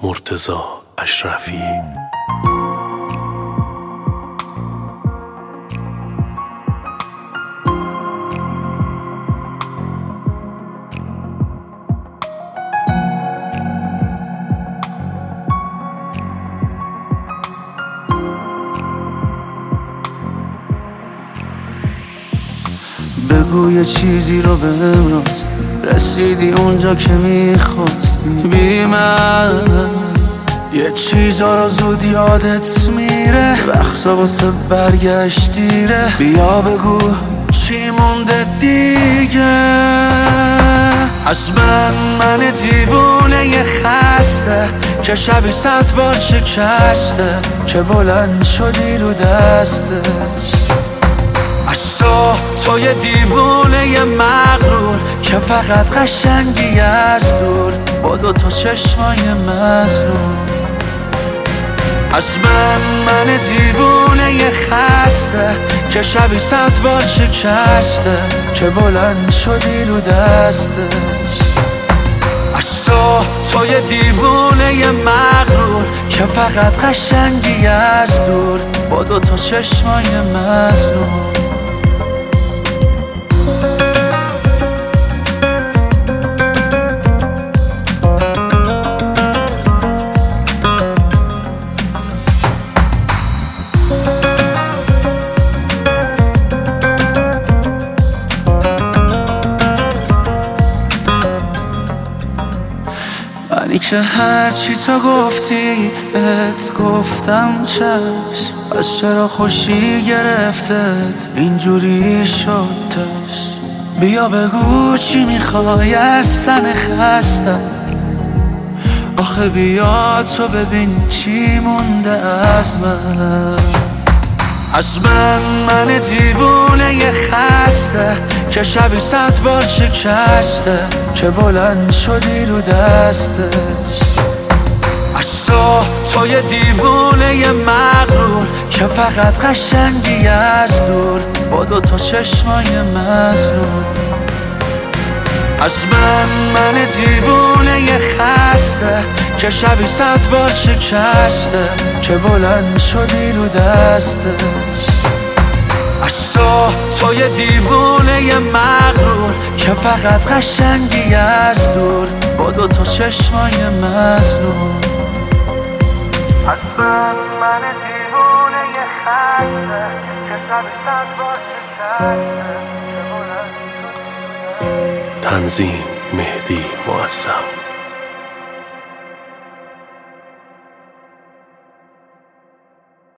مرتضی اشرفی. بگو یه چیزی رو بهم راست، رسیدی اونجا که میخواستی. بی من یه چیزا رو زود یادت میره، وقتا واسه برگشت دیره. بیا بگو چی مونده دیگه از من دیوونه یه خسته که شبی 100 بار شکسته، که بلند شدی رو دستش. از تو یه دیوونه یه مغرور که فقط قشنگی از دور، با 2 چشمای مظلوم. از من دیوونه یه خسته که شبی 100 بار شکسته، که بلند شدی رو دستش. از تو یه دیوونه یه مغرور که فقط قشنگی از دور، با 2 چشمای مظلوم. منی که هرچی تا گفتی بهت گفتم چشم، از چرا خوشی گرفتت اینجوری شدش. بیا بگو چی میخوای از تن خستم، آخه بیا تو ببین چی مونده از من. از من دیوونه یه خسته که شبی 100 بار شکسته، که بلند شدی رو دستش. از تو یه دیوونه یه مغرور که فقط قشنگی از دور، با 2 چشمای مظلوم. از من دیوونه یه خسته که شبی 100 بار شکسته، که بلند شدی رو دستش. از تو یه دیوونه یه مغرور که فقط قشنگی از دور، با 2 چشمای مظلوم. از من دیوونه یه خسته که شبی 100 بار شکسته، که بلند شدی رو دستش. تنظیم مهدی معظم.